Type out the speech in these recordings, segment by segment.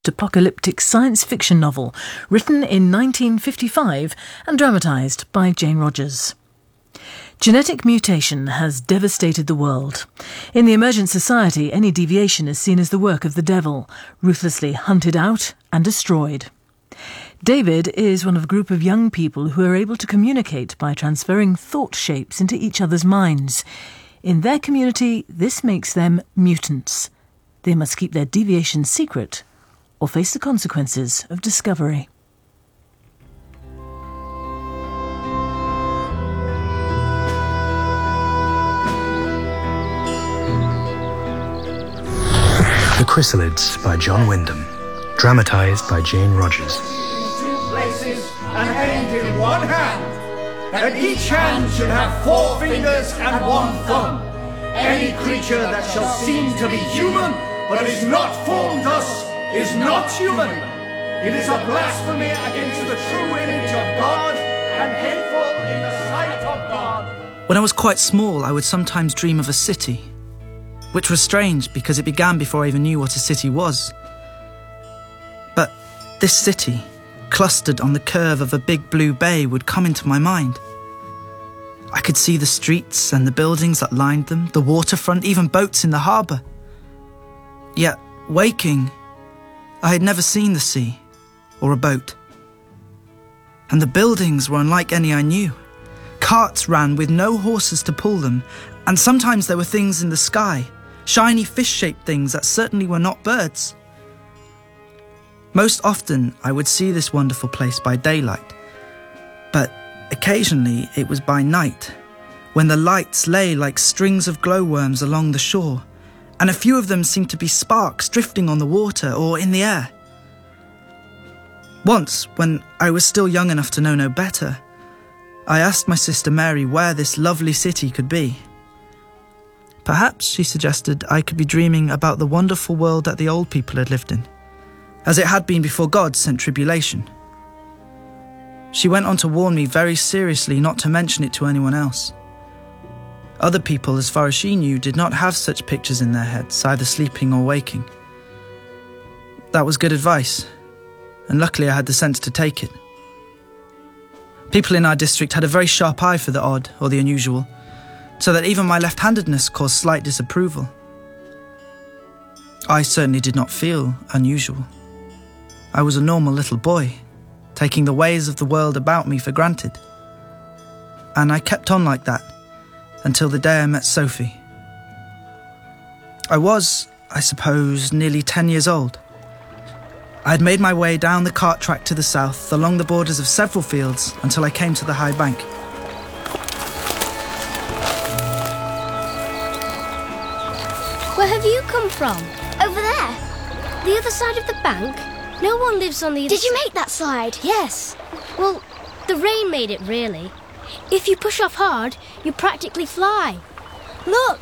post-apocalyptic science fiction novel written in 1955 and dramatised by Jane Rogers. Genetic mutation has devastated the world. In the emergent society, any deviation is seen as the work of the devil, ruthlessly hunted out and destroyed. David is one of a group of young people who are able to communicate by transferring thought shapes into each other's minds. In their community, this makes them mutants. They must keep their deviation secret or face the consequences of discovery. The Chrysalids by John Wyndham, dramatised by Jane Rogers. Two places and end in one hand, and each hand should have 4 fingers and 1 thumb. Any creature that shall seem to be human, but is not formed thus, is not human. It is a blasphemy against the true image of God, and hateful in the sight of God. When I was quite small, I would sometimes dream of a city, which was strange because it began before I even knew what a city was. But this city, clustered on the curve of a big blue bay, would come into my mind. I could see the streets and the buildings that lined them, the waterfront, even boats in the harbour. Yet, waking, I had never seen the sea or a boat. And the buildings were unlike any I knew. Carts ran with no horses to pull them, and sometimes there were things in the sky, shiny fish-shaped things that certainly were not birds. Most often, I would see this wonderful place by daylight, but occasionally it was by night, when the lights lay like strings of glowworms along the shore, and a few of them seemed to be sparks drifting on the water or in the air. Once, when I was still young enough to know no better, I asked my sister Mary where this lovely city could be. Perhaps, she suggested, I could be dreaming about the wonderful world that the old people had lived in, as it had been before God sent tribulation. She went on to warn me very seriously not to mention it to anyone else. Other people, as far as she knew, did not have such pictures in their heads, either sleeping or waking. That was good advice, and luckily I had the sense to take it. People in our district had a very sharp eye for the odd or the unusual, so that even my left-handedness caused slight disapproval. I certainly did not feel unusual. I was a normal little boy, taking the ways of the world about me for granted. And I kept on like that until the day I met Sophie. I was, I suppose, nearly 10 years old. I had made my way down the cart track to the south, along the borders of several fields, until I came to the high bank. Where have you come from? Over there. The other side of the bank? No one lives on the other side. Did you make that slide? Yes. Well, the rain made it, really. If you push off hard, you practically fly. Look!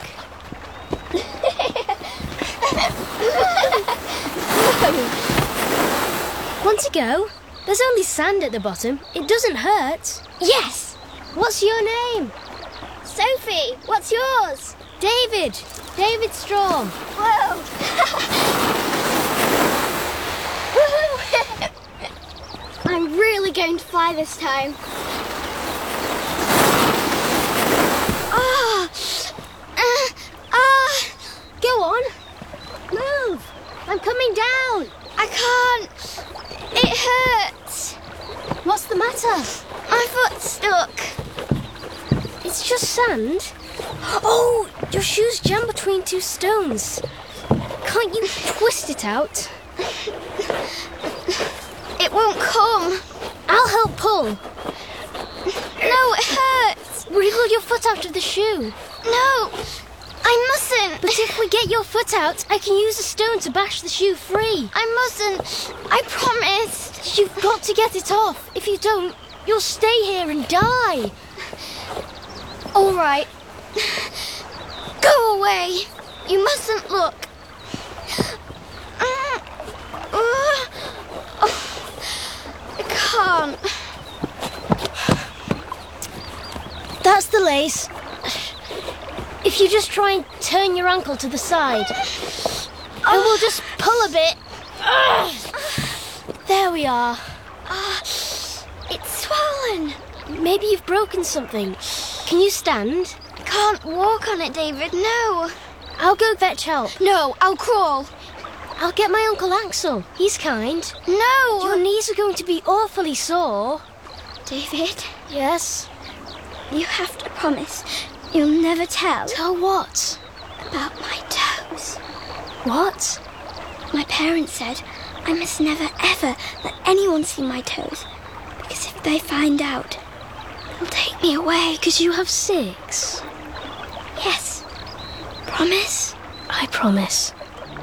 Want to go? There's only sand at the bottom. It doesn't hurt. Yes! What's your name? Sophie. What's yours? David. David Storm. Whoa! I'm really going to fly this time. Go on. Move. I'm coming down. I can't. It hurts. What's the matter? My foot's stuck. It's just sand. Oh, your shoe's jammed between 2 stones. Can't you twist it out? It won't come. I'll help pull. No, it hurts. Wriggle your foot out of the shoe. No, I mustn't. But if we get your foot out, I can use a stone to bash the shoe free. I mustn't. I promised. You've got to get it off. If you don't, you'll stay here and die. All right. Go away. You mustn't look. I can't. That's the lace. If you just try and turn your ankle to the side, I will just pull a bit. we are. It's swollen. Maybe you've broken something. Can you stand? I can't walk on it, David. No. I'll go fetch help. No, I'll crawl. I'll get my Uncle Axel. He's kind. No. Your knees are going to be awfully sore. David? Yes? You have to promise you'll never tell. Tell what? About my toes. What? My parents said I must never ever let anyone see my toes, because if they find out, they'll take me away. Because you have 6? Yes. Promise? I promise.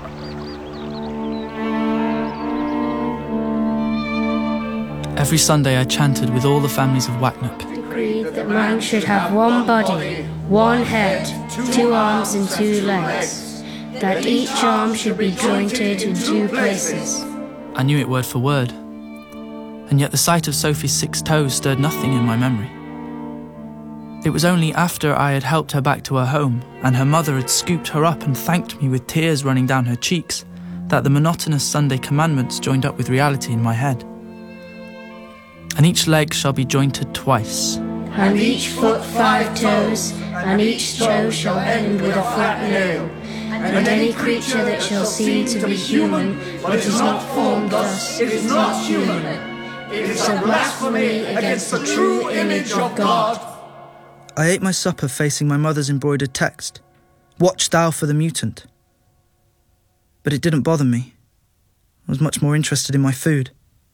Every Sunday I chanted with all the families of Wacknap. Decreed that man should have one body, one head, 2 arms and 2 legs, that each arm should be jointed in 2 places. I knew it word for word, and yet the sight of Sophie's 6 toes stirred nothing in my memory. It was only after I had helped her back to her home, and her mother had scooped her up and thanked me with tears running down her cheeks, that the monotonous Sunday commandments joined up with reality in my head. And each leg shall be jointed twice. And each foot 5 toes, and each toe shall end with a flat nail. And any creature that shall seem to be human, but is not formed thus, is not human. It is a blasphemy against the true image of God. I ate my supper facing my mother's embroidered text, "Watch thou for the mutant." But it didn't bother me. I was much more interested in my food.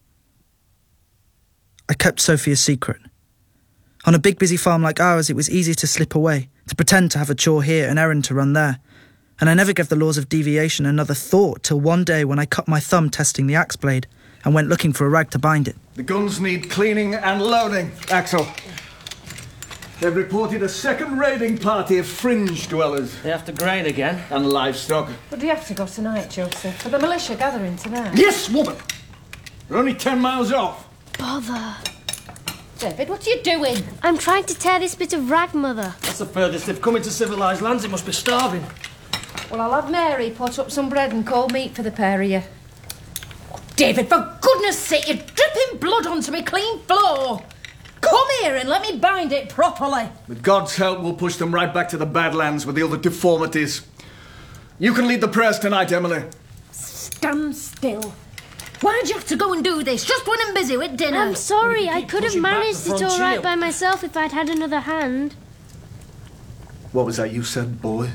I kept Sophie a secret. On a big busy farm like ours, it was easy to slip away, to pretend to have a chore here, an errand to run there. And I never gave the laws of deviation another thought till one day when I cut my thumb testing the axe blade and went looking for a rag to bind it. The guns need cleaning and loading, Axel. They've reported a second raiding party of fringe dwellers. They have to grain again. And livestock. But do you have to go tonight, Joseph? For the militia gathering tonight? Yes, woman! We're only 10 miles off. Bother. David, what are you doing? I'm trying to tear this bit of rag, Mother. That's the furthest they've come into civilised lands. It must be starving. Well, I'll have Mary put up some bread and cold meat for the pair of you. Oh, David, for goodness sake, you're dripping blood onto me clean floor. Come here and let me bind it properly. With God's help, we'll push them right back to the Badlands with the other deformities. You can lead the prayers tonight, Emily. Stand still. Why'd you have to go and do this, just when I'm busy with dinner? I'm sorry, I could have pushing back managed the it all frontier. right by myself if I'd had another hand. What was that you said, boy?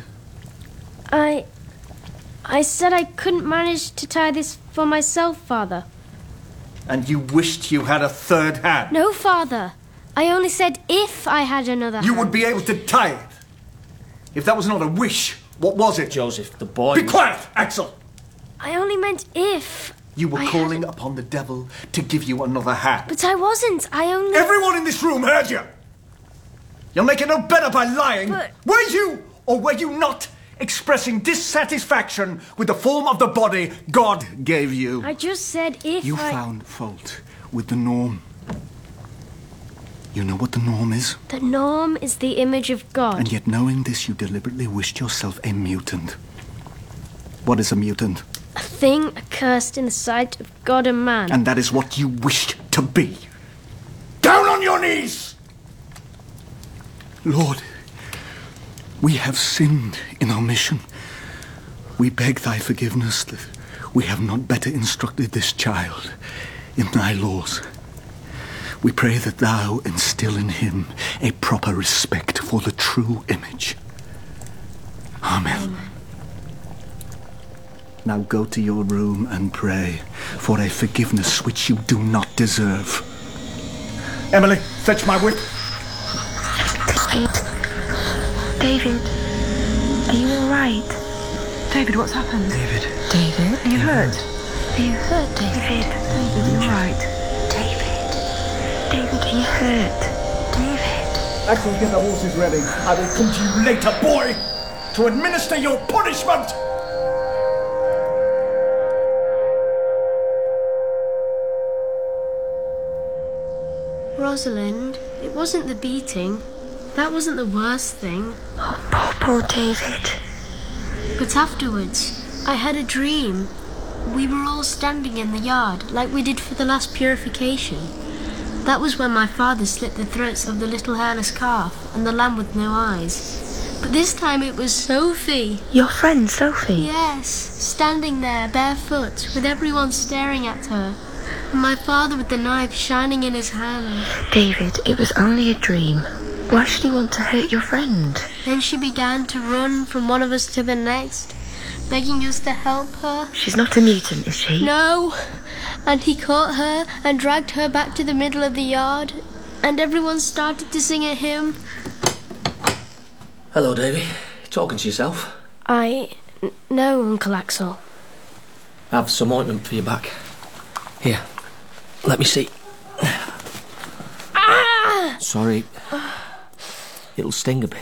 I said I couldn't manage to tie this for myself, Father. And you wished you had a third hand? No, Father. I only said if I had another hand. You would be able to tie it. If that was not a wish, what was it? Joseph, the boy... Be quiet, Axel! I only meant if. You were calling upon the devil to give you another hand. But I wasn't. I only... Everyone in this room heard you! You'll make it no better by lying. But... Were you, or were you not, expressing dissatisfaction with the form of the body God gave you? I just said if You found fault with the norm. You know what the norm is? The norm is the image of God. And yet knowing this, you deliberately wished yourself a mutant. What is a mutant? A thing accursed in the sight of God and man. And that is what you wished to be. Down on your knees! Lord, we have sinned in our mission. We beg thy forgiveness that we have not better instructed this child in thy laws. We pray that thou instill in him a proper respect for the true image. Amen. Now go to your room and pray for a forgiveness which you do not deserve. Emily, fetch my whip. David, are you all right? David, what's happened? David. David, are you hurt? Are you hurt, David? David, are you all right? David. David, are you hurt? David. Axel, get the horses ready. I will come to you later, boy, to administer your punishment. Rosalind, it wasn't the beating. That wasn't the worst thing. Oh, poor David. But afterwards, I had a dream. We were all standing in the yard, like we did for the last purification. That was when my father slit the throats of the little hairless calf and the lamb with no eyes. But this time it was Sophie. Your friend, Sophie? Yes, standing there, barefoot, with everyone staring at her. And my father with the knife shining in his hand. David, it was only a dream. Why should he want to hurt your friend? Then she began to run from one of us to the next, begging us to help her. She's not a mutant, is she? No. And he caught her and dragged her back to the middle of the yard, and everyone started to sing a hymn. Hello, Davy. Talking to yourself? No, Uncle Axel. Have some ointment for your back. Here, let me see. Ah! Sorry. It'll sting a bit.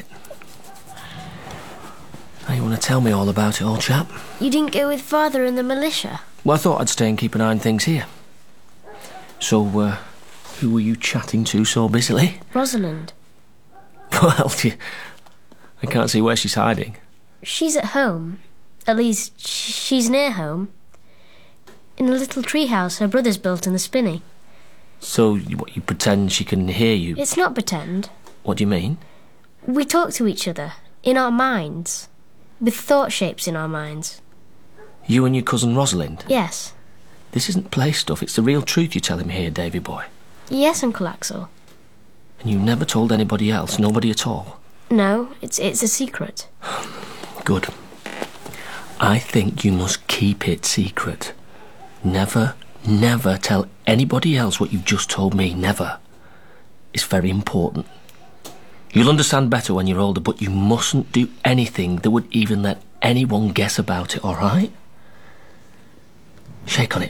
Now, you want to tell me all about it, old chap? You didn't go with Father and the militia? Well, I thought I'd stay and keep an eye on things here. So, who were you chatting to so busily? Rosalind. Well, I can't see where she's hiding. She's at home. At least, she's near home. In a little treehouse her brother's built in the spinney. So, you pretend she can hear you? It's not pretend. What do you mean? We talk to each other, in our minds. With thought shapes in our minds. You and your cousin Rosalind? Yes. This isn't play stuff, it's the real truth you're telling me here, Davy boy. Yes, Uncle Axel. And you never told anybody else, nobody at all? No, it's a secret. Good. I think you must keep it secret. Never tell anybody else what you've just told me, never. It's very important. You'll understand better when you're older, but you mustn't do anything that would even let anyone guess about it, all right? Shake on it.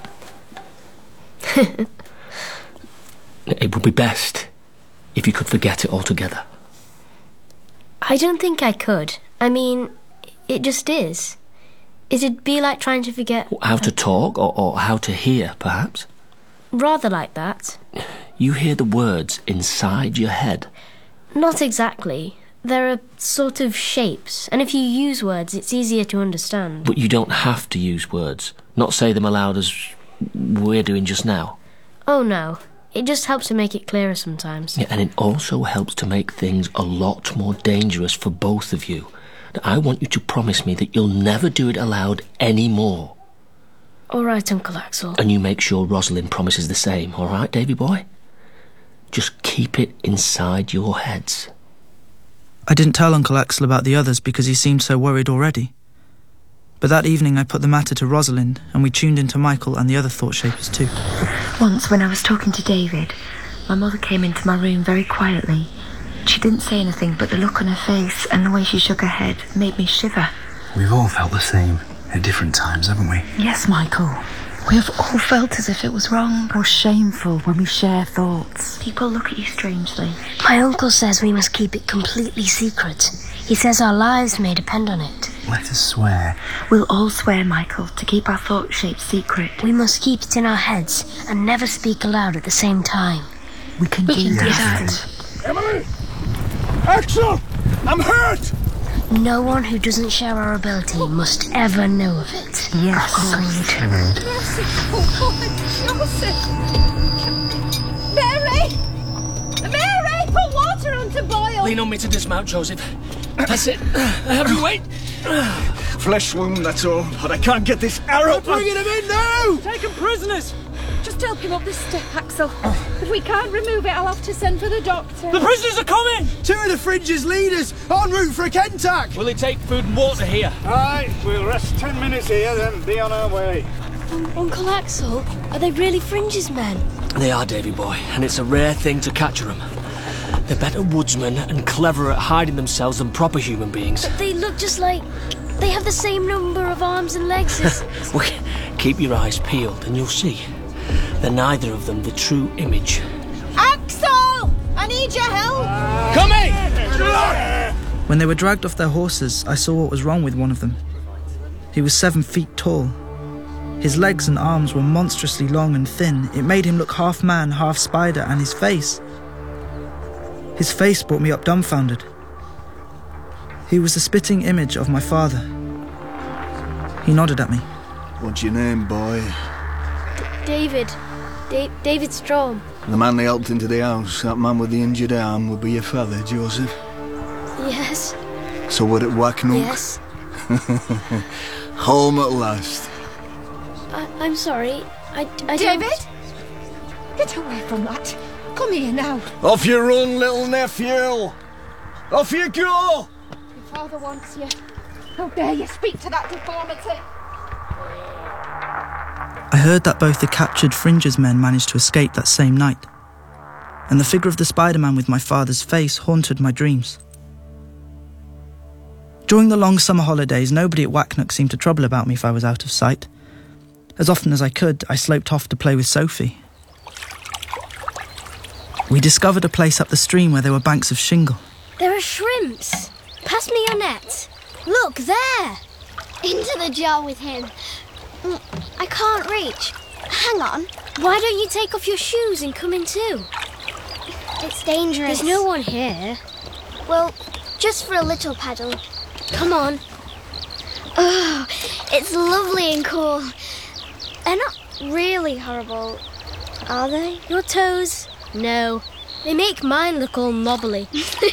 It would be best if you could forget it altogether. I don't think I could. I mean, it just is. It'd be like trying to forget... How to talk, or how to hear, perhaps? Rather like that. You hear the words inside your head? Not exactly. There are sort of shapes, and if you use words, it's easier to understand. But you don't have to use words. Not say them aloud as we're doing just now. Oh, no. It just helps to make it clearer sometimes. Yeah, and it also helps to make things a lot more dangerous for both of you. Now, I want you to promise me that you'll never do it aloud anymore. All right, Uncle Axel. And you make sure Rosalind promises the same, all right, Davy boy? Just keep it inside your heads. I didn't tell Uncle Axel about the others because he seemed so worried already. But that evening I put the matter to Rosalind, and we tuned into Michael and the other thought shapers too. Once, when I was talking to David, my mother came into my room very quietly. She didn't say anything, but the look on her face and the way she shook her head made me shiver. We've all felt the same at different times, haven't we? Yes, Michael. We have all felt as if it was wrong or shameful when we share thoughts. People look at you strangely. My uncle says we must keep it completely secret. He says our lives may depend on it. Let us swear. We'll all swear, Michael, to keep our thought shape secret. We must keep it in our heads and never speak aloud at the same time. We can do that. Emily! Axel! I'm hurt! No one who doesn't share our ability must ever know of it. Yes, Mary! Put water on to boil! Lean on me to dismount, Joseph. That's it. Have you wait? Flesh wound, that's all. But I can't get this arrow. Bringing him in now! Take him prisoners! Just help him up this step, Axel. If we can't remove it, I'll have to send for the doctor. The prisoners are coming! Two of the Fringe's leaders en route for a Kentuck. Will they take food and water here? Aye, we'll rest 10 minutes here, then be on our way. Uncle Axel, are they really Fringe's men? They are, Davy boy, and it's a rare thing to capture them. They're better woodsmen and cleverer at hiding themselves than proper human beings. But they look just like... They have the same number of arms and legs as... Well, keep your eyes peeled and you'll see. They're neither of them the true image. Axel! I need your help! Coming! When they were dragged off their horses, I saw what was wrong with one of them. He was 7 feet tall. His legs and arms were monstrously long and thin. It made him look half man, half spider, and his face brought me up dumbfounded. He was the spitting image of my father. He nodded at me. What's your name, boy? David. David Strom. The man they helped into the house, that man with the injured arm, would be your father, Joseph? Yes. So we're at Wacknook? Yes. Home at last. I'm sorry. I David? Get away from that. Come here now. Off you run, little nephew! Off you go! Your father wants you. How dare you speak to that deformity? I heard that both the captured Fringer's men managed to escape that same night, and the figure of the Spider-Man with my father's face haunted my dreams. During the long summer holidays, nobody at Wacknook seemed to trouble about me if I was out of sight. As often as I could, I sloped off to play with Sophie. We discovered a place up the stream where there were banks of shingle. There are shrimps. Pass me your net. Look, there. Into the jar with him. I can't reach. Hang on. Why don't you take off your shoes and come in too? It's dangerous. There's no one here. Well, just for a little paddle. Come on. Oh, it's lovely and cool. They're not really horrible, are they? Your toes? No. They make mine look all knobbly.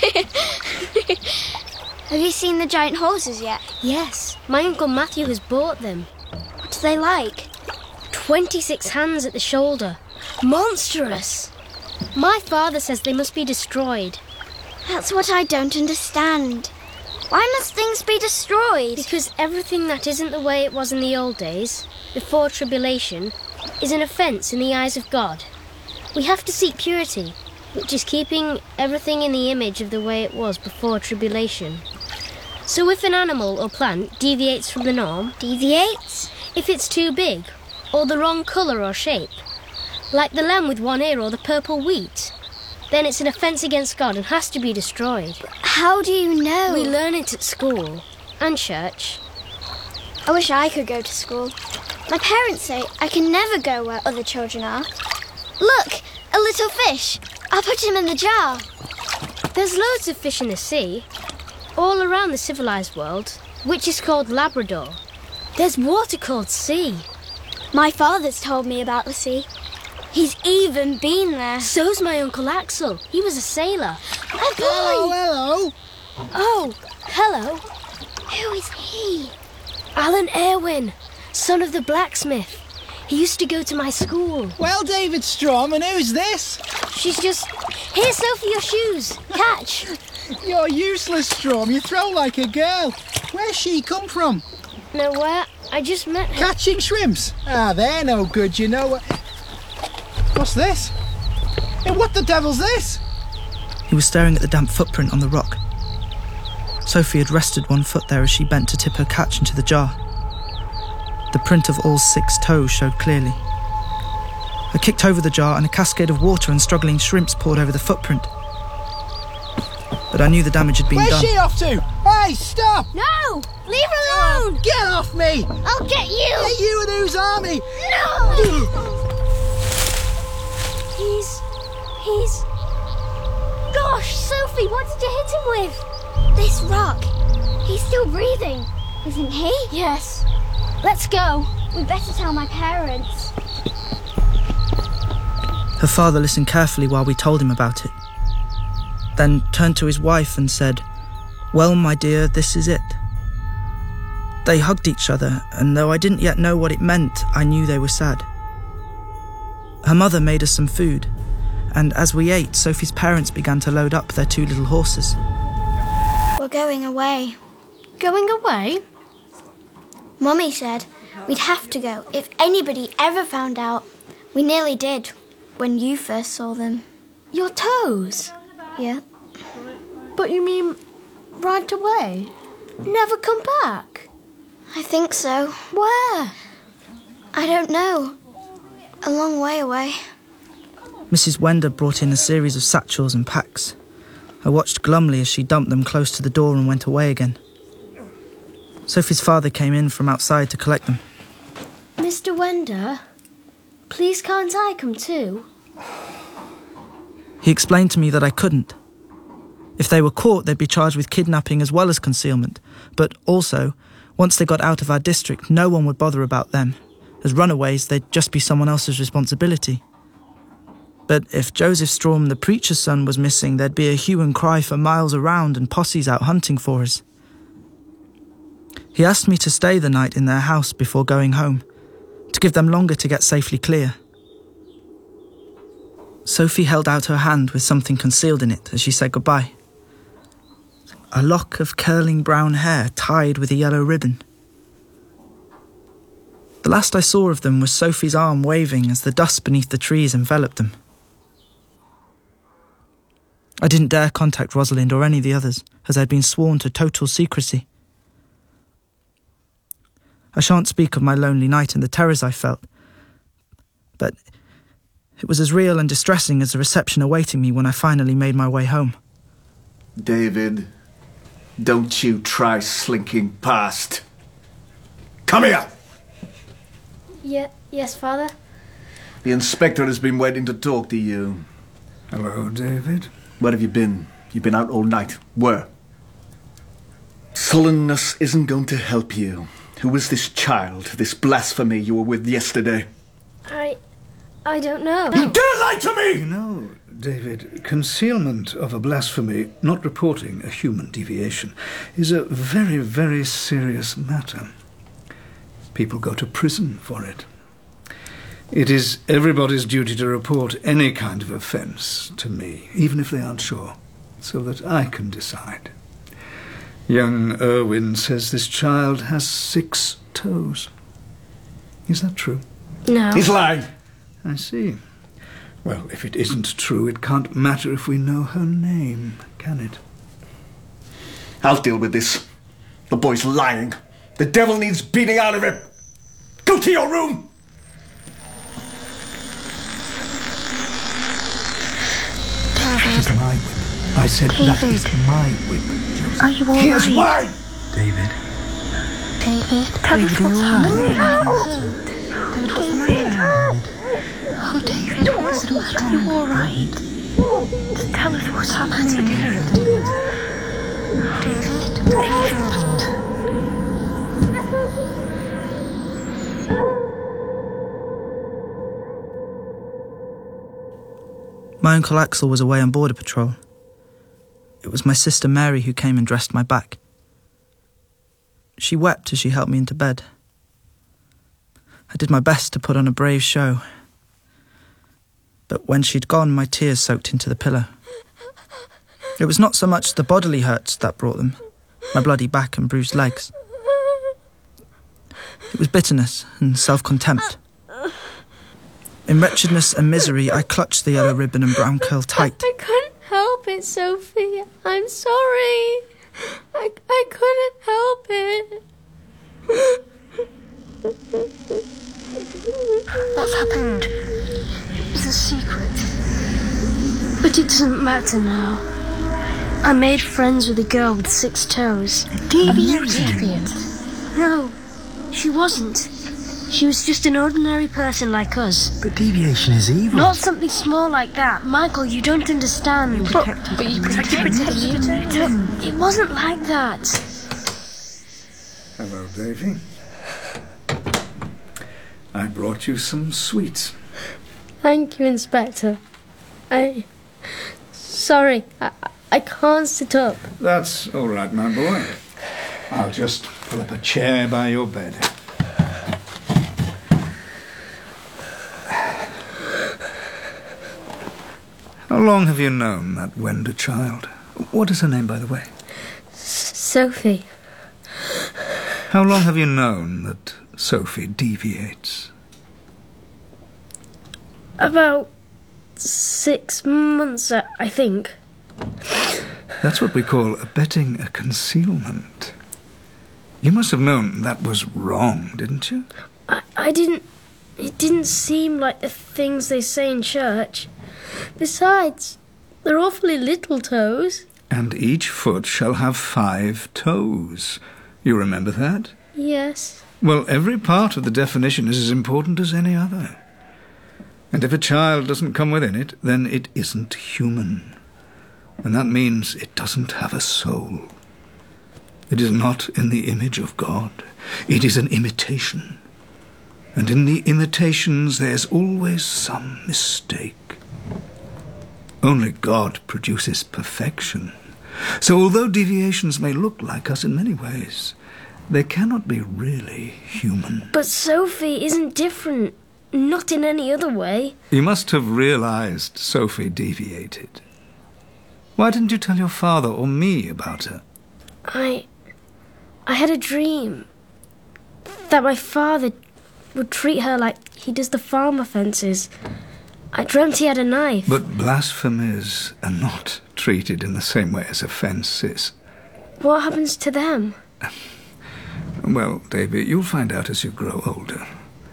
Have you seen the giant horses yet? Yes. My Uncle Matthew has bought them. What do they like? 26 hands at the shoulder. Monstrous. My father says they must be destroyed. That's what I don't understand. Why must things be destroyed? Because everything that isn't the way it was in the old days, before tribulation, is an offence in the eyes of God. We have to seek purity, which is keeping everything in the image of the way it was before tribulation. So if an animal or plant deviates from the norm... Deviates? If it's too big, or the wrong colour or shape, like the lamb with one ear or the purple wheat, then it's an offence against God and has to be destroyed. How do you know? We learn it at school and church. I wish I could go to school. My parents say I can never go where other children are. Look, a little fish. I'll put him in the jar. There's loads of fish in the sea, all around the civilised world, which is called Labrador. There's water called sea. My father's told me about the sea. He's even been there. So's my Uncle Axel. He was a sailor. Oh, boy! Hello. Oh, hello. Who is he? Alan Irwin, son of the blacksmith. He used to go to my school. Well, David Strom, and who's this? She's just... Here, Sophie, your shoes. Catch. You're useless, Strom. You throw like a girl. Where's she come from? Nowhere. I just met her. Catching shrimps? Ah, they're no good, you know. What's this? Hey, what the devil's this? He was staring at the damp footprint on the rock. Sophie had rested one foot there as she bent to tip her catch into the jar. The print of all 6 toes showed clearly. I kicked over the jar and a cascade of water and struggling shrimps poured over the footprint. But I knew the damage had been done. Where's she off to? Hey, stop! No! Leave her alone! Get off me! I'll get you! Get you and whose army? No! He's... Gosh, Sophie, what did you hit him with? This rock. He's still breathing, isn't he? Yes. Let's go. We'd better tell my parents. Her father listened carefully while we told him about it, then turned to his wife and said, "Well, my dear, this is it." They hugged each other, and though I didn't yet know what it meant, I knew they were sad. Her mother made us some food, and as we ate, Sophie's parents began to load up their 2 little horses. We're going away. Going away? Mummy said we'd have to go if anybody ever found out. We nearly did when you first saw them. Your toes? Yeah. But you mean right away? Never come back? I think so. Where? I don't know. A long way away. Mrs. Wender brought in a series of satchels and packs. I watched glumly as she dumped them close to the door and went away again. Sophie's father came in from outside to collect them. Mr. Wender, please can't I come too? He explained to me that I couldn't. If they were caught, they'd be charged with kidnapping as well as concealment, but also, once they got out of our district, no one would bother about them. As runaways, they'd just be someone else's responsibility. But if Joseph Strom, the preacher's son, was missing, there'd be a hue and cry for miles around and posses out hunting for us. He asked me to stay the night in their house before going home, to give them longer to get safely clear. Sophie held out her hand with something concealed in it as she said goodbye. A lock of curling brown hair tied with a yellow ribbon. The last I saw of them was Sophie's arm waving as the dust beneath the trees enveloped them. I didn't dare contact Rosalind or any of the others, as I'd been sworn to total secrecy. I shan't speak of my lonely night and the terrors I felt, but it was as real and distressing as the reception awaiting me when I finally made my way home. David, don't you try slinking past. Come here! Yes, Father? The inspector has been waiting to talk to you. Hello, David. Where have you been? You've been out all night. Where? Sullenness isn't going to help you. Who is this child, this blasphemy you were with yesterday? I don't know. You dare lie to me! You know, David, concealment of a blasphemy, not reporting a human deviation, is a very, very serious matter. People go to prison for it. It is everybody's duty to report any kind of offence to me, even if they aren't sure, so that I can decide. Young Irwin says this child has 6 toes. Is that true? No. He's lying. I see. Well, if it isn't true, it can't matter if we know her name, can it? I'll deal with this. The boy's lying. The devil needs beating out of him. Go to your room! That is my whip. I said David. that is my whip. Are you all right? Here's mine! David. David, tell us what's happening. David, what's the matter? Oh, David, what's the matter? Are you all right? Just tell us what's happening. David. My Uncle Axel was away on border patrol. It was my sister Mary who came and dressed my back. She wept as she helped me into bed. I did my best to put on a brave show. But when she'd gone, my tears soaked into the pillow. It was not so much the bodily hurts that brought them, my bloody back and bruised legs. It was bitterness and self-contempt. In wretchedness and misery, I clutched the yellow ribbon and brown curl tight. I couldn't help it, Sophie. I'm sorry. I couldn't help it. What's happened? It was a secret. But it doesn't matter now. I made friends with a girl with 6 toes. Deviant. No, she wasn't. She was just an ordinary person like us. But deviation is evil. Not something small like that. Michael, you don't understand. But you protected him. It wasn't like that. Hello, Davy. I brought you some sweets. Thank you, Inspector. Sorry, I can't sit up. That's all right, my boy. I'll just pull up a chair by your bed. How long have you known that Wenda child? What is her name, by the way? Sophie. How long have you known that Sophie deviates? About 6 months, I think. That's what we call abetting a concealment. You must have known that was wrong, didn't you? I didn't... It didn't seem like the things they say in church. Besides, they're awfully little toes. And each foot shall have 5 toes. You remember that? Yes. Well, every part of the definition is as important as any other. And if a child doesn't come within it, then it isn't human. And that means it doesn't have a soul. It is not in the image of God. It is an imitation. And in the imitations there's always some mistake. Only God produces perfection. So although deviations may look like us in many ways, they cannot be really human. But Sophie isn't different. Not in any other way. You must have realized Sophie deviated. Why didn't you tell your father or me about her? I had a dream that my father would treat her like he does the farm offences. I dreamt he had a knife. But blasphemies are not treated in the same way as offences. What happens to them? Well, Davy, you'll find out as you grow older.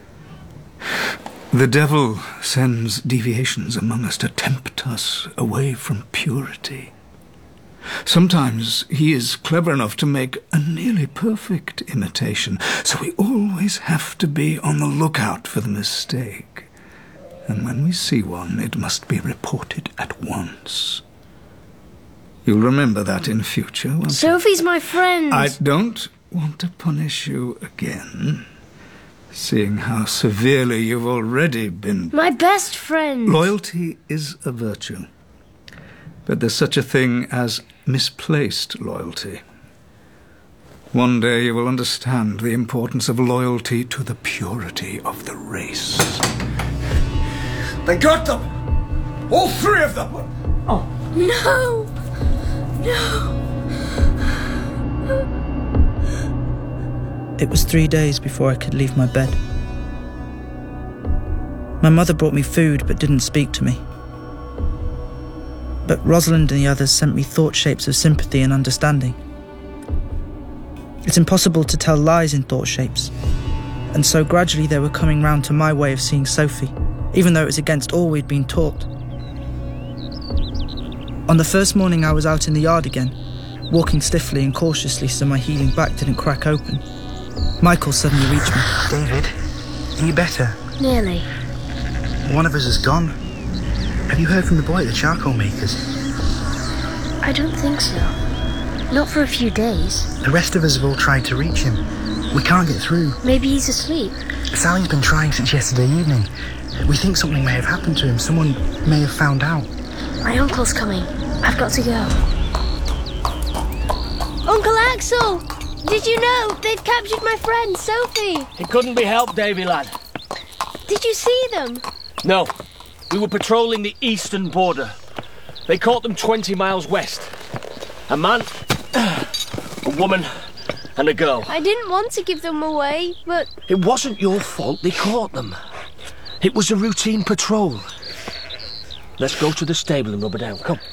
The devil sends deviations among us to tempt us away from purity. Sometimes he is clever enough to make a nearly perfect imitation, so we always have to be on the lookout for the mistake. And when we see one, it must be reported at once. You'll remember that in future, won't you? Sophie's my friend. I don't want to punish you again, seeing how severely you've already been... My best friend. Loyalty is a virtue, but there's such a thing as misplaced loyalty. One day you will understand the importance of loyalty to the purity of the race. They got them! All three of them! Oh. No! No! It was 3 days before I could leave my bed. My mother brought me food but didn't speak to me. But Rosalind and the others sent me thought shapes of sympathy and understanding. It's impossible to tell lies in thought shapes, and so gradually they were coming round to my way of seeing Sophie, even though it was against all we'd been taught. On the first morning I was out in the yard again, walking stiffly and cautiously so my healing back didn't crack open. Michael suddenly reached me. David, are you better? Nearly. One of us is gone. Have you heard from the boy at the charcoal makers? I don't think so. Not for a few days. The rest of us have all tried to reach him. We can't get through. Maybe he's asleep. Sally's been trying since yesterday evening. We think something may have happened to him. Someone may have found out. My uncle's coming. I've got to go. Uncle Axel! Did you know they've captured my friend, Sophie? It couldn't be helped, Davy, lad. Did you see them? No. We were patrolling the eastern border. They caught them 20 miles west. A man, a woman, and a girl. I didn't want to give them away, but... It wasn't your fault they caught them. It was a routine patrol. Let's go to the stable and rub it down. Come.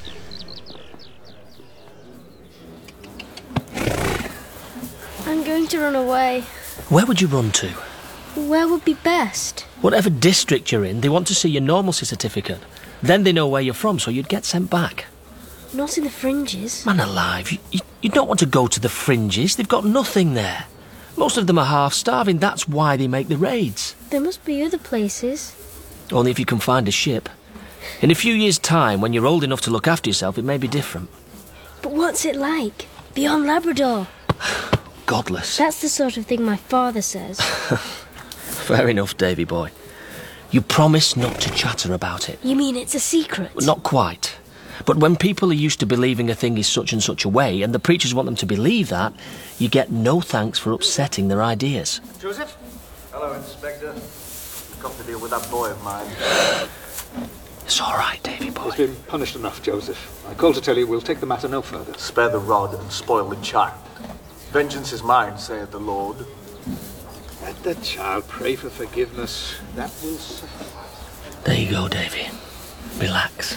I'm going to run away. Where would you run to? Where would be best? Whatever district you're in, they want to see your normalcy certificate. Then they know where you're from, so you'd get sent back. Not in the fringes. Man alive, you don't want to go to the fringes. They've got nothing there. Most of them are half-starving. That's why they make the raids. There must be other places. Only if you can find a ship. In a few years' time, when you're old enough to look after yourself, it may be different. But what's it like? Beyond Labrador? Godless. That's the sort of thing my father says. Fair enough, Davy boy. You promise not to chatter about it. You mean it's a secret? Not quite. But when people are used to believing a thing is such and such a way, and the preachers want them to believe that, you get no thanks for upsetting their ideas. Joseph? Hello, Inspector. I've come to deal with that boy of mine. It's all right, Davy boy. He's been punished enough, Joseph. I called to tell you we'll take the matter no further. Spare the rod and spoil the child. Vengeance is mine, saith the Lord. Let the child pray for forgiveness. That will suffice. There you go, Davy. Relax.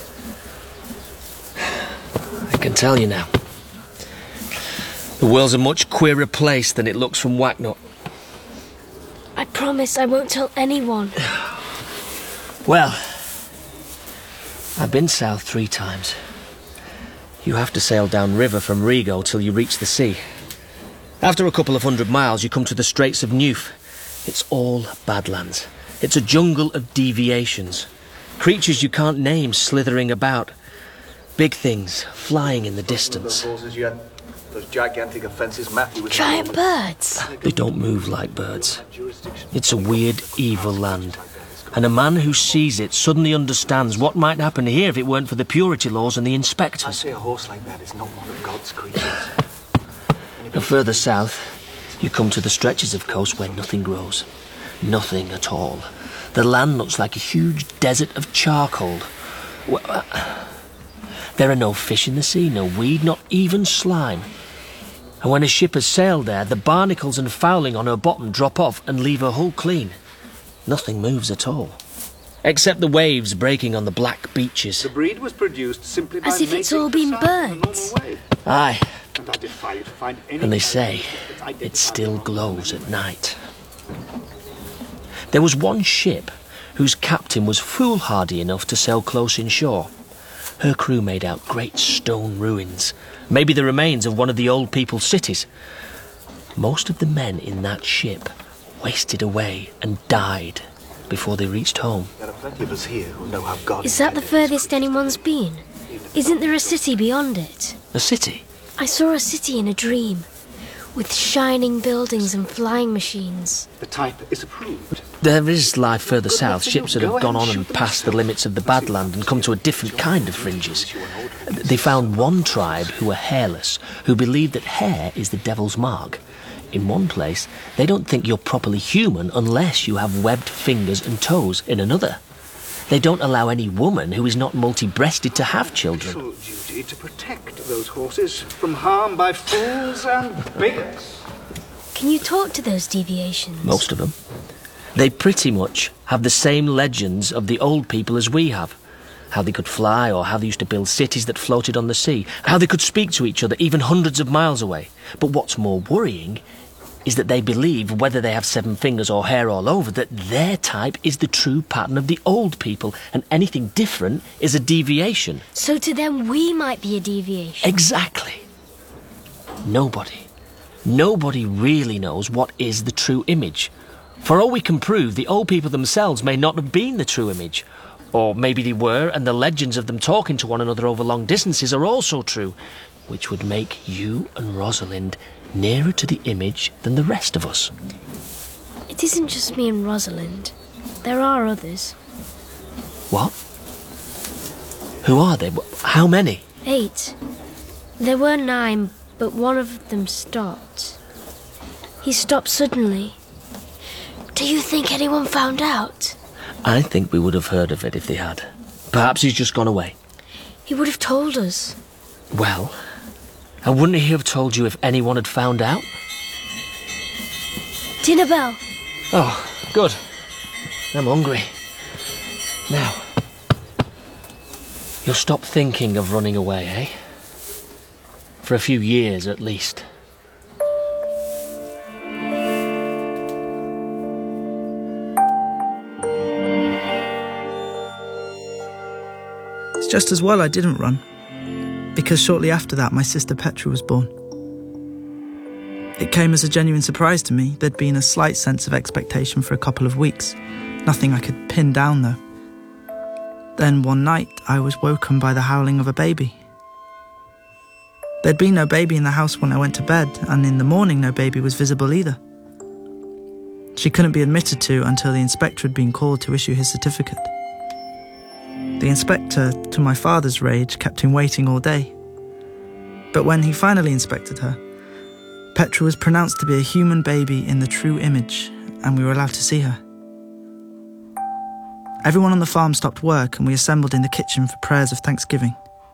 I can tell you now. The world's a much queerer place than it looks from Wacknut. I promise I won't tell anyone. Well, I've been south 3 times. You have to sail downriver from Rigo till you reach the sea. After a couple of 100 miles, you come to the Straits of Newf. It's all badlands. It's a jungle of deviations. Creatures you can't name slithering about. Big things flying in the distance. Those gigantic offences Matthew was... Giant birds. They don't move like birds. It's a weird, evil land. And a man who sees it suddenly understands what might happen here if it weren't for the purity laws and the I inspectors. say a horse like that is not one of God's creatures. And further south, you come to the stretches of coast where nothing grows. Nothing at all. The land looks like a huge desert of charcoal. There are no fish in the sea, no weed, not even slime. And when a ship has sailed there, the barnacles and fouling on her bottom drop off and leave her hull clean. Nothing moves at all, except the waves breaking on the black beaches. The breed was produced simply by As if it's all been burnt. Aye, And I defy you to find any... and they say it still glows at night. There was one ship whose captain was foolhardy enough to sail close inshore. Her crew made out great stone ruins, maybe the remains of one of the old people's cities. Most of the men in that ship wasted away and died before they reached home. There are plenty of us here who know how God... Is that the furthest anyone's been? Isn't there a city beyond it? A city? I saw a city in a dream, with shining buildings and flying machines. The type is approved. There is life further south, ships that have gone on and passed the limits of the Badland and come to a different kind of fringes. They found one tribe who were hairless, who believed that hair is the devil's mark. In one place, they don't think you're properly human unless you have webbed fingers and toes. In another, they don't allow any woman who is not multi-breasted to have children. Duty to protect those horses from harm by fools and bigots. Can you talk to those deviations? Most of them. They pretty much have the same legends of the old people as we have. How they could fly, or how they used to build cities that floated on the sea. How they could speak to each other even hundreds of miles away. But what's more worrying is that they believe, whether they have 7 fingers or hair all over, that their type is the true pattern of the old people, and anything different is a deviation. So to them we might be a deviation. Exactly. Nobody really knows what is the true image. For all we can prove, the old people themselves may not have been the true image. Or maybe they were, and the legends of them talking to one another over long distances are also true, which would make you and Rosalind nearer to the image than the rest of us. It isn't just me and Rosalind. There are others. What? Who are they? How many? 8. There were 9, but one of them stopped. He stopped suddenly. Do you think anyone found out? I think we would have heard of it if they had. Perhaps he's just gone away. He would have told us. Well, and wouldn't he have told you if anyone had found out? Dinner bell. Oh, good. I'm hungry. Now, you'll stop thinking of running away, eh? For a few years at least. It's just as well I didn't run, because shortly after that my sister Petra was born. It came as a genuine surprise to me. There'd been a slight sense of expectation for a couple of weeks, nothing I could pin down though. Then one night I was woken by the howling of a baby. There'd been no baby in the house when I went to bed, and in the morning no baby was visible either. She couldn't be admitted to until the inspector had been called to issue his certificate. The inspector, to my father's rage, kept him waiting all day. But when he finally inspected her, Petra was pronounced to be a human baby in the true image, and we were allowed to see her. Everyone on the farm stopped work and we assembled in the kitchen for prayers of thanksgiving.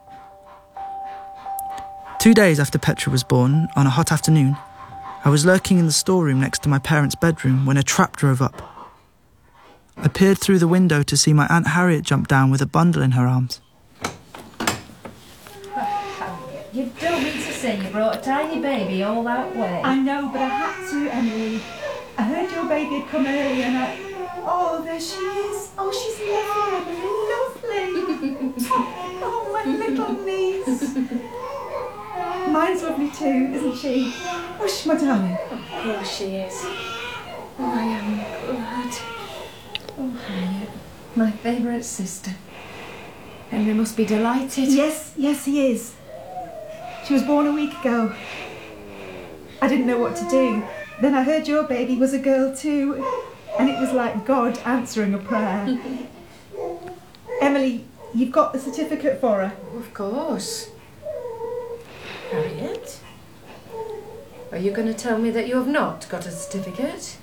2 days after Petra was born, on a hot afternoon, I was lurking in the storeroom next to my parents' bedroom when a trap drove up. I peered through the window to see my Aunt Harriet jump down with a bundle in her arms. You don't mean to say you brought a tiny baby all that way? I know, but I had to, Emily. I heard your baby had come earlier and I... Oh, there she is. Oh, she's lovely, Emily, lovely. Oh, my little niece. Mine's lovely too, isn't she? Oh, she's my darling. Of course she is. Oh, I am glad. Oh, Harriet, my favourite sister. Henry must be delighted. Yes, he is. She was born a week ago. I didn't know what to do. Then I heard your baby was a girl too, and it was like God answering a prayer. Emily, you've got the certificate for her? Of course. Harriet? Are you going to tell me that you have not got a certificate?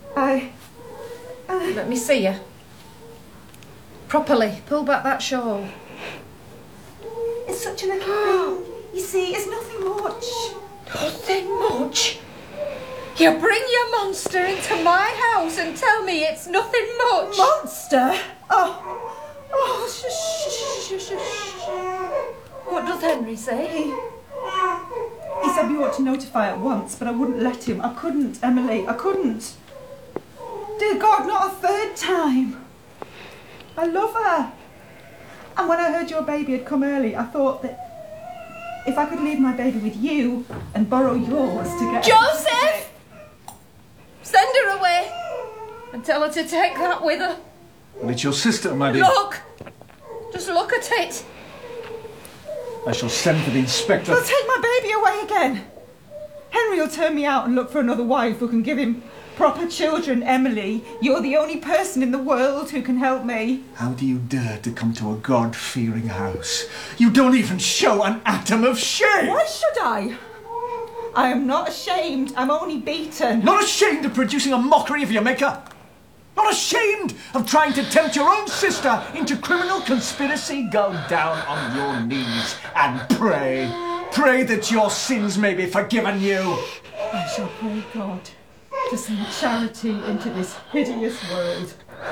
Let me see you. Properly. Pull back that shawl. It's such a little thing. You see, it's nothing much. Nothing much? You bring your monster into my house and tell me it's nothing much? Monster? Oh, shush. What does Henry say? He said we ought to notify at once, but I wouldn't let him. I couldn't, Emily, I couldn't. Dear God, not a third time. I love her. And when I heard your baby had come early, I thought that if I could leave my baby with you and borrow yours to get... Joseph! Send her away and tell her to take that with her. And it's your sister, my dear. Look! Just look at it. I shall send for the inspector. They'll take my baby away again. Henry will turn me out and look for another wife who can give him proper children. Emily, you're the only person in the world who can help me. How do you dare to come to a God-fearing house? You don't even show an atom of shame. Why should I? I am not ashamed. I'm only beaten. Not ashamed of producing a mockery of your maker? Not ashamed of trying to tempt your own sister into criminal conspiracy? Go down on your knees and pray. Pray that your sins may be forgiven you. I shall pray God to send charity into this hideous world.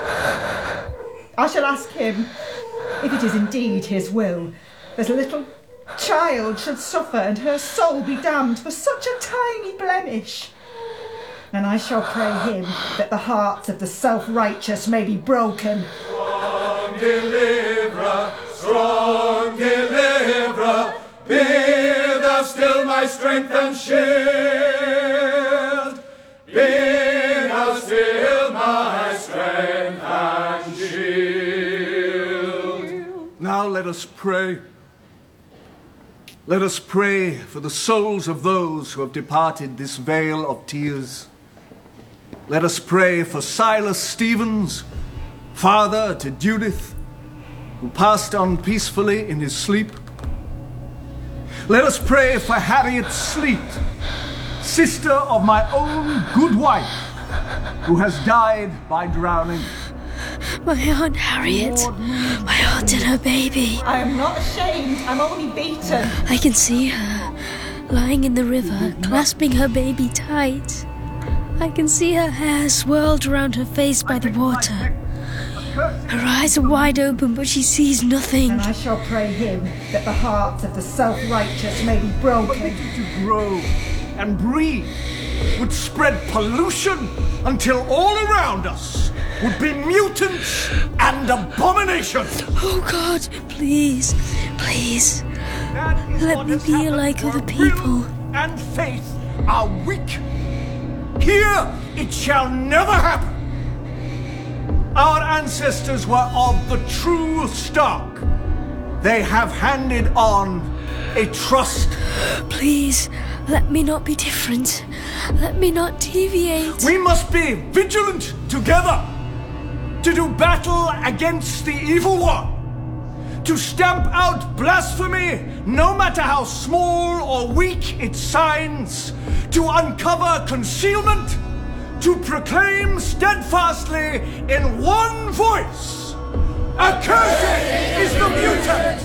I shall ask him if it is indeed his will that a little child should suffer and her soul be damned for such a tiny blemish. And I shall pray him that the hearts of the self-righteous may be broken. Strong deliverer, be thou still my strength and shield. Be thou still my strength and shield. Now let us pray. Let us pray for the souls of those who have departed this vale of tears. Let us pray for Silas Stevens, father to Judith, who passed on peacefully in his sleep. Let us pray for Harriet Sleet, sister of my own good wife, who has died by drowning. My Aunt Harriet. My aunt and her baby. I am not ashamed. I'm only beaten. I can see her, lying in the river, clasping her baby tight. I can see her hair swirled around her face by the water. Her eyes are wide open, but she sees nothing. And I shall pray him that the hearts of the self-righteous may be broken. To grow and breathe would spread pollution until all around us would be mutants and abominations. Oh God, please, please, let me be like other people. And faith are weak. Here it shall never happen. Our ancestors were of the true stock. They have handed on a trust. Please, let me not be different. Let me not deviate. We must be vigilant together to do battle against the evil one, to stamp out blasphemy, no matter how small or weak its signs, to uncover concealment, to proclaim steadfastly in one voice, accursed is the mutant!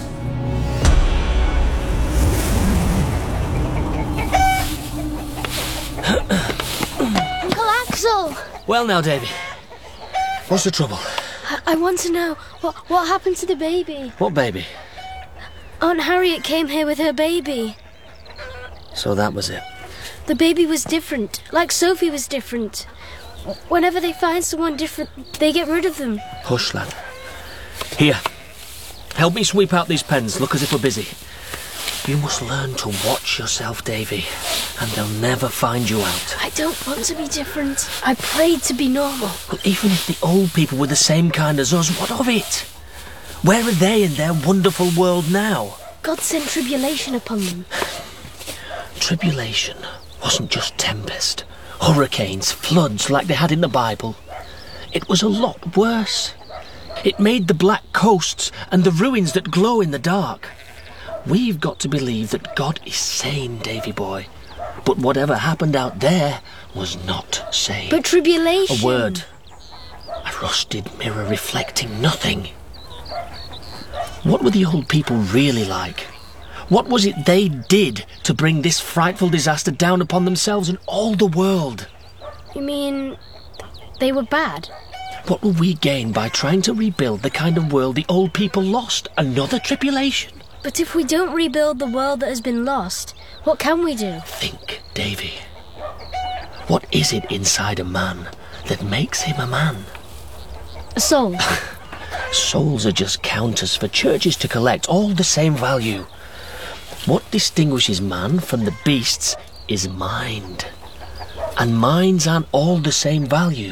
Uncle Axel! Well now, Davy. What's the trouble? I want to know what happened to the baby. What baby? Aunt Harriet came here with her baby. So that was it. The baby was different, like Sophie was different. Whenever they find someone different, they get rid of them. Hush, lad. Here. Help me sweep out these pens. Look as if we're busy. You must learn to watch yourself, Davy, and they'll never find you out. I don't want to be different. I prayed to be normal. Well, even if the old people were the same kind as us, what of it? Where are they in their wonderful world now? God sent tribulation upon them. Tribulation wasn't just tempest, hurricanes, floods like they had in the Bible. It was a lot worse. It made the black coasts and the ruins that glow in the dark. We've got to believe that God is sane, Davy boy. But whatever happened out there was not sane. But tribulation... A word. A rusted mirror reflecting nothing. What were the old people really like? What was it they did to bring this frightful disaster down upon themselves and all the world? You mean they were bad? What will we gain by trying to rebuild the kind of world the old people lost? Another tribulation? But if we don't rebuild the world that has been lost, what can we do? Think, Davy. What is it inside a man that makes him a man? A soul. Souls are just counters for churches to collect, all the same value. What distinguishes man from the beasts is mind. And minds aren't all the same value.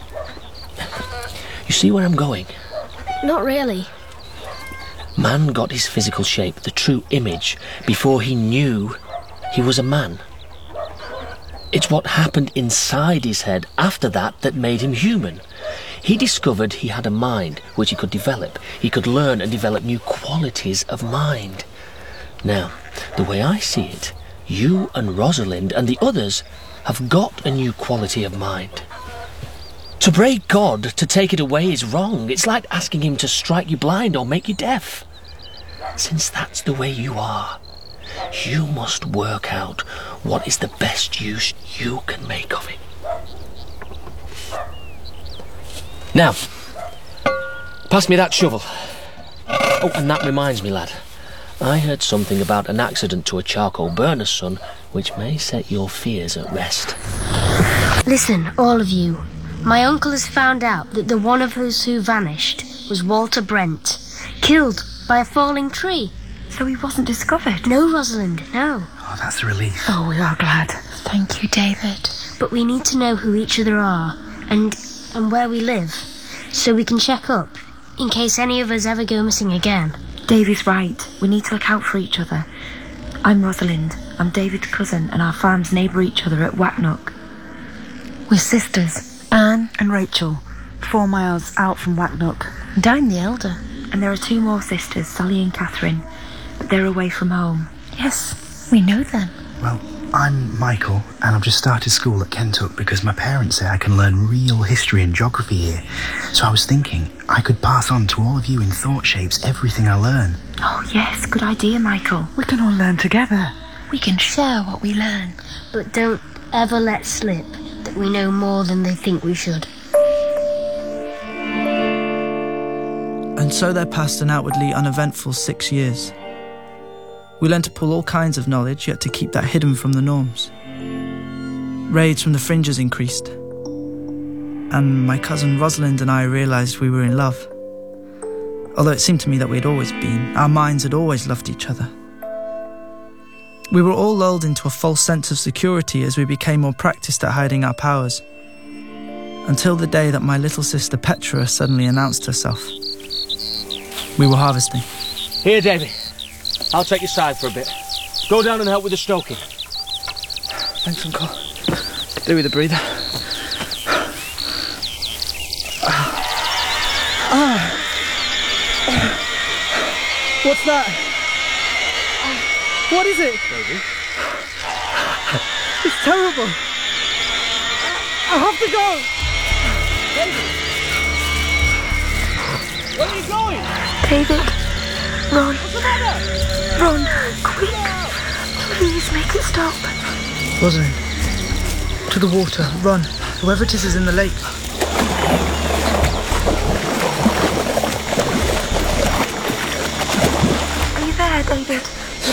You see where I'm going? Not really. Man got his physical shape, the true image, before he knew he was a man. It's what happened inside his head after that made him human. He discovered he had a mind which he could develop. He could learn and develop new qualities of mind. Now, the way I see it, you and Rosalind and the others have got a new quality of mind. To pray God to take it away is wrong. It's like asking him to strike you blind or make you deaf. Since that's the way you are, you must work out what is the best use you can make of it. Now, pass me that shovel. Oh, and that reminds me, lad. I heard something about an accident to a charcoal burner's son, which may set your fears at rest. Listen, all of you. My uncle has found out that the one of us who vanished was Walter Brent, killed by a falling tree. So he wasn't discovered? No, Rosalind, no. Oh, that's a relief. Oh, we are glad. Thank you, David. But we need to know who each other are and where we live, so we can check up, in case any of us ever go missing again. Davy's right. We need to look out for each other. I'm Rosalind. I'm David's cousin, and our farms neighbour each other at Wacknock. We're sisters, Anne and Rachel, 4 miles out from Wacknock. And I'm the elder. And there are 2 more sisters, Sally and Catherine, but they're away from home. Yes, we know them. Well, I'm Michael, and I've just started school at Kentuck because my parents say I can learn real history and geography here. So I was thinking I could pass on to all of you in thought shapes everything I learn. Oh, yes, good idea, Michael. We can all learn together. We can share what we learn. But don't ever let slip that we know more than they think we should. And so there passed an outwardly uneventful 6 years. We learned to pull all kinds of knowledge, yet to keep that hidden from the norms. Raids from the fringes increased. And my cousin Rosalind and I realised we were in love. Although it seemed to me that we had always been. Our minds had always loved each other. We were all lulled into a false sense of security as we became more practised at hiding our powers. Until the day that my little sister Petra suddenly announced herself. We were harvesting. Here, Davy. I'll take your side for a bit. Go down and help with the stoking. Thanks, Uncle. Do with a breather. What's that? What is it? Davy? It's terrible. I have to go. David! Where are you going? David, run. What's the matter? Run, quick. Please make it stop. Rosalind, to the water, run. Whoever it is in the lake. Are you there, David?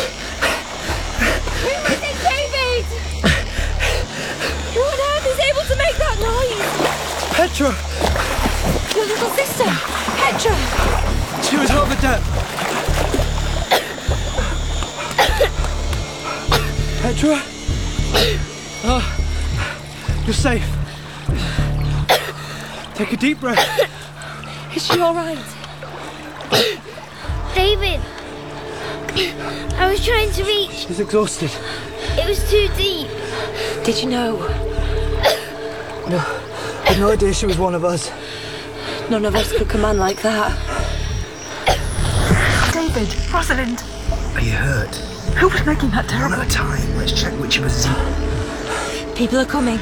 Who is it, David? Who on earth is able to make that noise? Petra! Your little sister, Petra. She was over dead. Petra? Oh, you're safe. Take a deep breath. Is she all right? David, I was trying to reach. She's exhausted. It was too deep. Did you know? No, I had no idea she was one of us. None of us could command like that. David, Rosalind, Are you hurt? who was making that terrible... One at a time. Let's check which of us is... People are coming.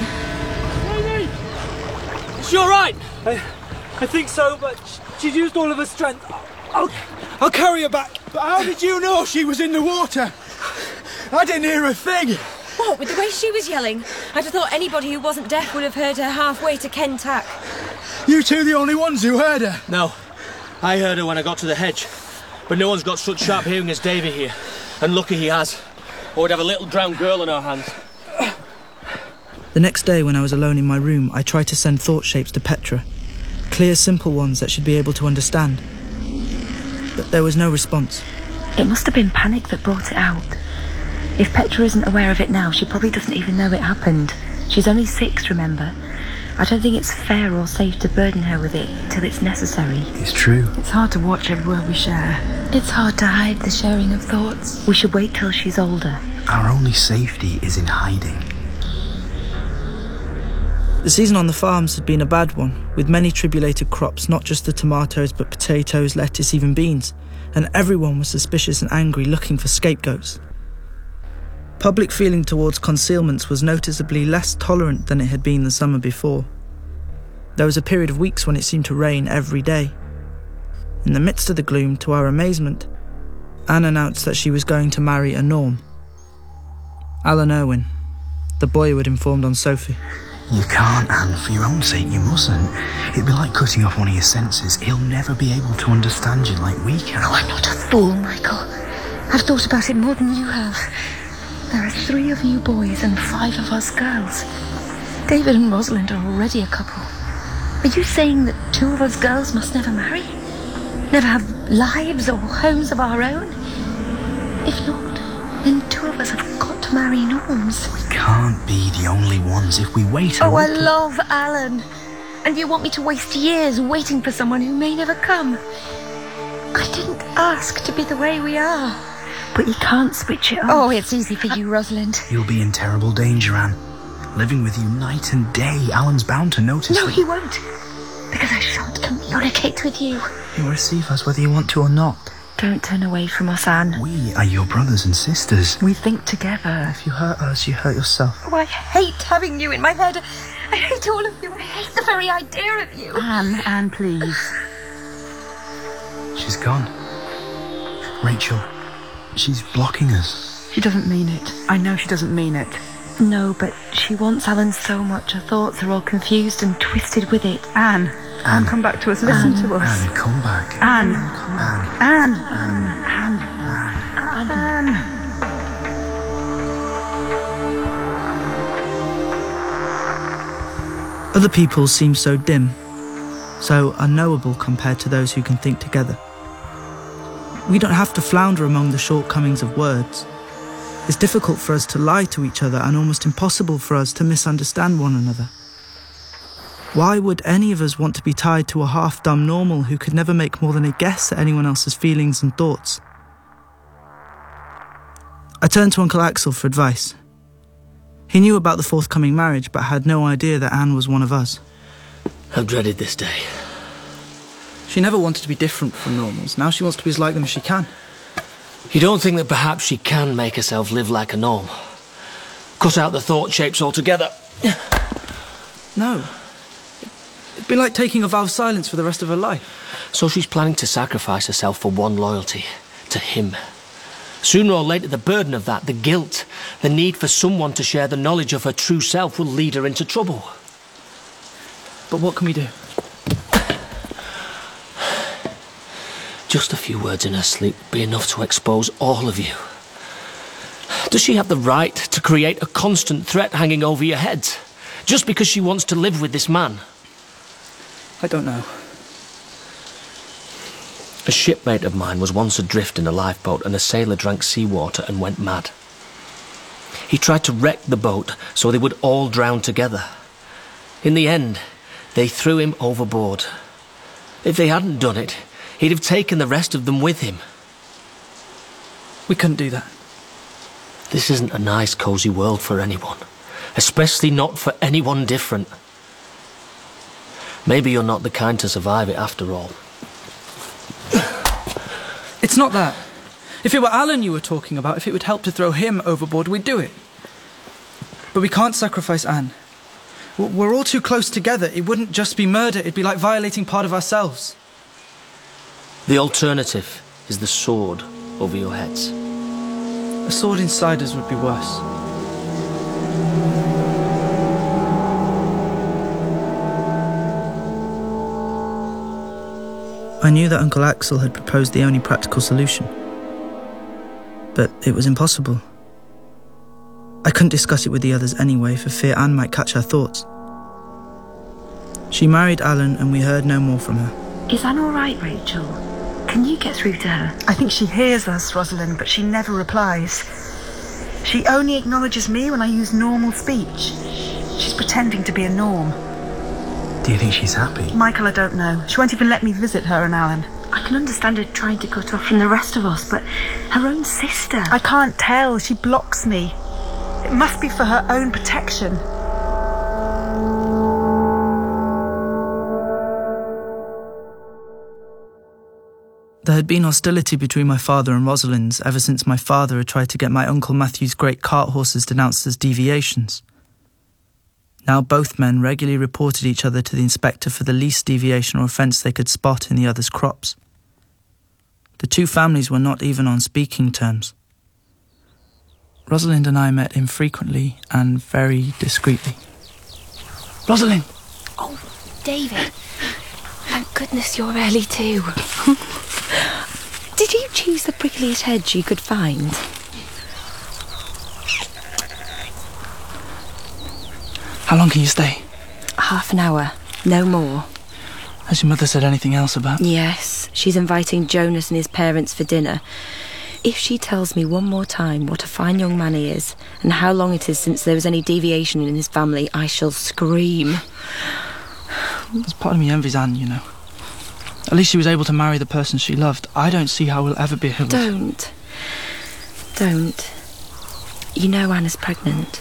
Is she all right? I think so, but she's used all of her strength. I'll carry her back. But how did you know she was in the water? I didn't hear a thing. What, with the way she was yelling? I'd have thought anybody who wasn't deaf would have heard her halfway to Kentuck. You two the only ones who heard her? No. I heard her when I got to the hedge. But no one's got such sharp hearing as Davy here. And lucky he has. Or we'd have a little drowned girl in our hands. The next day, when I was alone in my room, I tried to send thought shapes to Petra. Clear, simple ones that she'd be able to understand. But there was no response. It must have been panic that brought it out. If Petra isn't aware of it now, she probably doesn't even know it happened. She's only 6, remember? I don't think it's fair or safe to burden her with it till it's necessary. It's true. It's hard to watch every word we share. It's hard to hide the sharing of thoughts. We should wait till she's older. Our only safety is in hiding. The season on the farms had been a bad one, with many tribulated crops, not just the tomatoes, but potatoes, lettuce, even beans, and everyone was suspicious and angry, looking for scapegoats. Public feeling towards concealments was noticeably less tolerant than it had been the summer before. There was a period of weeks when it seemed to rain every day. In the midst of the gloom, to our amazement, Anne announced that she was going to marry a Norm. Alan Irwin, the boy who had informed on Sophie. You can't, Anne. For your own sake, you mustn't. It'd be like cutting off one of your senses. He'll never be able to understand you like we can. Oh, I'm not a fool, Michael. I've thought about it more than you have. There are 3 of you boys and 5 of us girls. David and Rosalind are already a couple. Are you saying that 2 of us girls must never marry? Never have lives or homes of our own? If not, then 2 of us have got to marry Norms. We can't be the only ones if we wait. Oh, I love Alan. And you want me to waste years waiting for someone who may never come? I didn't ask to be the way we are. But you can't switch it off. Oh, it's easy for you, Rosalind. You'll be in terrible danger, Anne. Living with you night and day, Alan's bound to notice. No, he won't. Because I shan't communicate with you. He'll receive us whether you want to or not. Don't turn away from us, Anne. We are your brothers and sisters. We think together. If you hurt us, you hurt yourself. Oh, I hate having you in my head. I hate all of you. I hate the very idea of you. Anne, please. She's gone. Rachel, she's blocking us. She doesn't mean it. I know she doesn't mean it. No, but she wants Alan so much. Her thoughts are all confused and twisted with it. Anne, come back to us. Listen to us. Anne, come back. Anne. Other people seem so dim, so unknowable compared to those who can think together. We don't have to flounder among the shortcomings of words. It's difficult for us to lie to each other and almost impossible for us to misunderstand one another. Why would any of us want to be tied to a half-dumb normal who could never make more than a guess at anyone else's feelings and thoughts? I turned to Uncle Axel for advice. He knew about the forthcoming marriage, but had no idea that Anne was one of us. I've dreaded this day. She never wanted to be different from normals. Now she wants to be as like them as she can. You don't think that perhaps she can make herself live like a norm? Cut out the thought shapes altogether? No. It'd be like taking a vow of silence for the rest of her life. So she's planning to sacrifice herself for one loyalty, to him. Sooner or later, the burden of that, the guilt, the need for someone to share the knowledge of her true self will lead her into trouble. But what can we do? Just a few words in her sleep would be enough to expose all of you. Does she have the right to create a constant threat hanging over your heads, just because she wants to live with this man? I don't know. A shipmate of mine was once adrift in a lifeboat and a sailor drank seawater and went mad. He tried to wreck the boat so they would all drown together. In the end, they threw him overboard. If they hadn't done it, he'd have taken the rest of them with him. We couldn't do that. This isn't a nice, cosy world for anyone. Especially not for anyone different. Maybe you're not the kind to survive it after all. It's not that. If it were Alan you were talking about, if it would help to throw him overboard, we'd do it. But we can't sacrifice Anne. We're all too close together. It wouldn't just be murder, it'd be like violating part of ourselves. The alternative is the sword over your heads. A sword inside us would be worse. I knew that Uncle Axel had proposed the only practical solution. But it was impossible. I couldn't discuss it with the others anyway, for fear Anne might catch her thoughts. She married Alan and we heard no more from her. Is Anne all right, Rachel? Can you get through to her? I think she hears us, Rosalind, but she never replies. She only acknowledges me when I use normal speech. She's pretending to be a norm. Do you think she's happy? Michael, I don't know. She won't even let me visit her and Alan. I can understand her trying to cut off from the rest of us, but her own sister... I can't tell. She blocks me. It must be for her own protection. There had been hostility between my father and Rosalind's ever since my father had tried to get my Uncle Matthew's great cart horses denounced as deviations. Now both men regularly reported each other to the inspector for the least deviation or offence they could spot in the other's crops. The two families were not even on speaking terms. Rosalind and I met infrequently and very discreetly. Rosalind! Oh, David. Thank goodness you're early too. Did you choose the prickliest hedge you could find? How long can you stay? Half an hour, no more. Has your mother said anything else about? Yes, she's inviting Jonas and his parents for dinner. If she tells me one more time what a fine young man he is and how long it is since there was any deviation in his family, I shall scream. There's part of me envies Anne, you know. At least she was able to marry the person she loved. I don't see how we'll ever be able to... Don't. You know Anna's pregnant.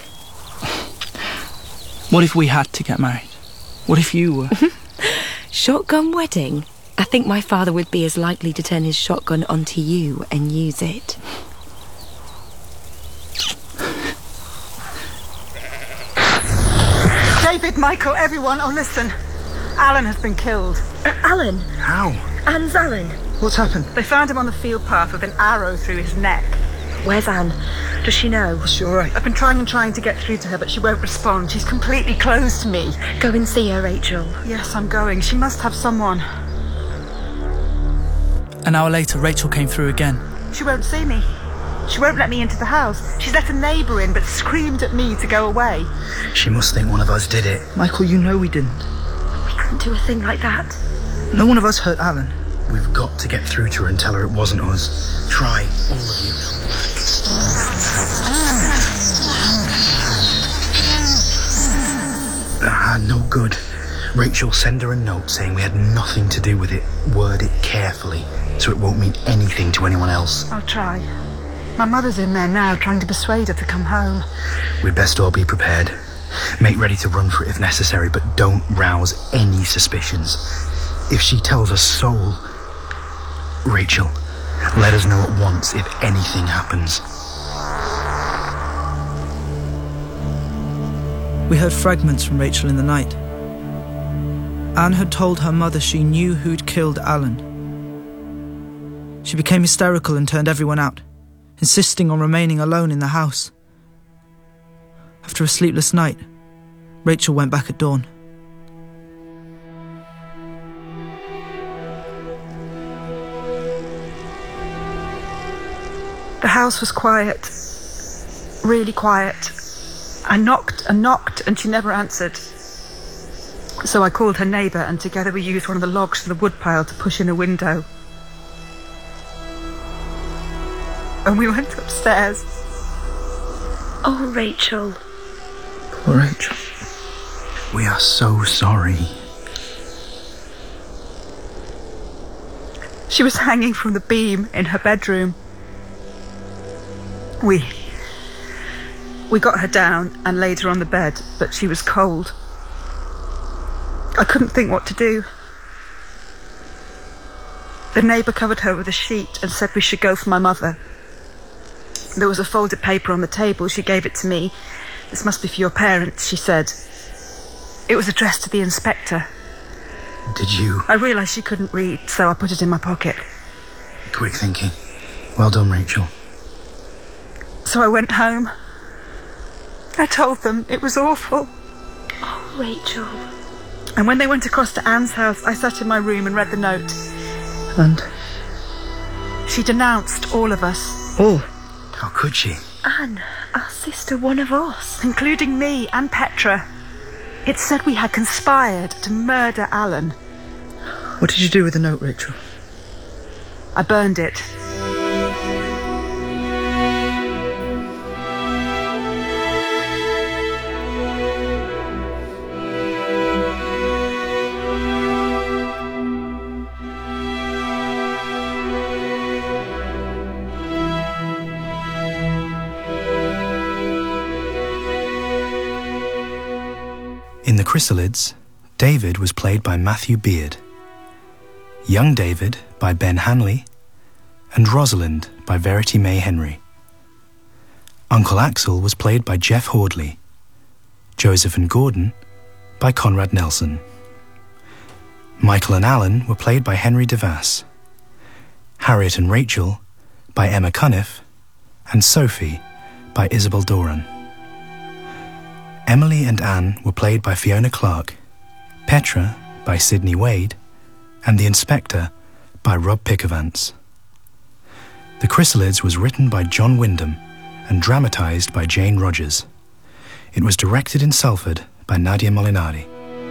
What if we had to get married? What if you were? Shotgun wedding? I think my father would be as likely to turn his shotgun onto you and use it. David, Michael, everyone, oh listen. Alan has been killed. Alan? How? Anne's Alan. What's happened? They found him on the field path with an arrow through his neck. Where's Anne? Does she know? Is she all right? I've been trying to get through to her, but she won't respond. She's completely closed to me. Go and see her, Rachel. Yes, I'm going. She must have someone. An hour later, Rachel came through again. She won't see me. She won't let me into the house. She's let a neighbour in, but screamed at me to go away. She must think one of us did it. Michael, you know we didn't. We couldn't do a thing like that. No one of us hurt Alan. We've got to get through to her and tell her it wasn't us. Try, all of you. No good. Rachel, send her a note saying we had nothing to do with it. Word it carefully, so it won't mean anything to anyone else. I'll try. My mother's in there now, trying to persuade her to come home. We'd best all be prepared. Make ready to run for it if necessary, but don't rouse any suspicions. If she tells us soul... Rachel, let us know at once if anything happens. We heard fragments from Rachel in the night. Anne had told her mother she knew who'd killed Alan. She became hysterical and turned everyone out, insisting on remaining alone in the house. After a sleepless night, Rachel went back at dawn. The house was quiet. Really quiet. I knocked and knocked and she never answered. So I called her neighbour and together we used one of the logs from the woodpile to push in a window. And we went upstairs. Oh, Rachel. Poor Rachel. We are so sorry. She was hanging from the beam in her bedroom. We got her down and laid her on the bed, but she was cold. I couldn't think what to do. The neighbour covered her with a sheet and said we should go for my mother. There was a folded paper on the table. She gave it to me. "This must be for your parents," she said. It was addressed to the inspector. Did you? I realised she couldn't read, so I put it in my pocket. Quick thinking. Well done, Rachel. So I went home. I told them it was awful. Oh, Rachel. And when they went across to Anne's house, I sat in my room and read the note. And she denounced all of us. Oh. How could she? Anne, our sister, one of us. Including me and Petra. It said we had conspired to murder Alan. What did you do with the note, Rachel? I burned it. In The Chrysalids, David was played by Matthew Beard, young David by Ben Hanley, and Rosalind by Verity May Henry. Uncle Axel was played by Jeff Hordley, Joseph and Gordon by Conrad Nelson. Michael and Alan were played by Henry DeVass, Harriet and Rachel by Emma Cuniff, and Sophie by Isabel Doran. Emily and Anne were played by Fiona Clark, Petra by Sidney Wade, and the Inspector by Rob Pickervance. The Chrysalids was written by John Wyndham and dramatised by Jane Rogers. It was directed in Salford by Nadia Molinari.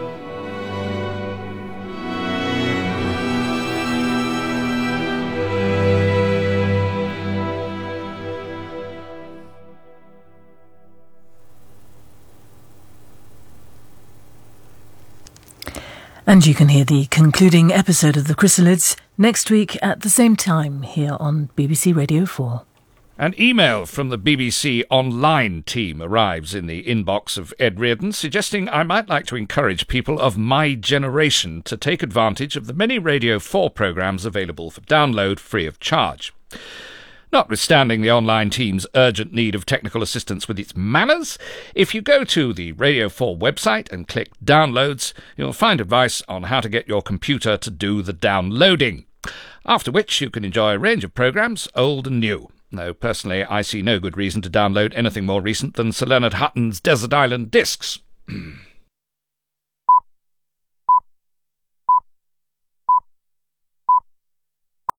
And you can hear the concluding episode of The Chrysalids next week at the same time here on BBC Radio 4. An email from the BBC Online team arrives in the inbox of Ed Reardon suggesting I might like to encourage people of my generation to take advantage of the many Radio 4 programmes available for download free of charge. Notwithstanding the online team's urgent need of technical assistance with its manners, if you go to the Radio 4 website and click Downloads, you'll find advice on how to get your computer to do the downloading. After which you can enjoy a range of programmes, old and new. Though personally I see no good reason to download anything more recent than Sir Leonard Hutton's Desert Island Discs.